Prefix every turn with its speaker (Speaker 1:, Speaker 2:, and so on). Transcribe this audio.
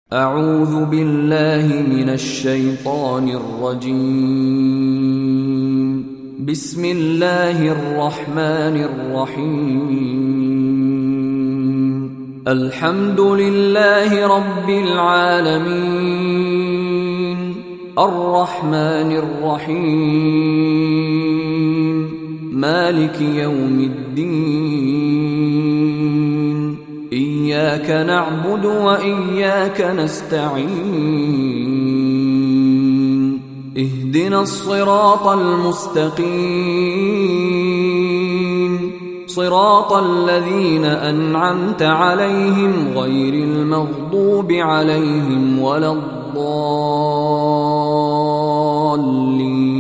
Speaker 1: أعوذ بالله من الشيطان الرجيم. بسم الله الرحمن الرحيم. الحمد لله رب العالمين، الرحمن الرحيم، مالك يوم الدين، إياك نعبد وإياك نستعين، اهدنا الصراط المستقيم، صراط الذين أنعمت عليهم غير المغضوب عليهم ولا الضالين.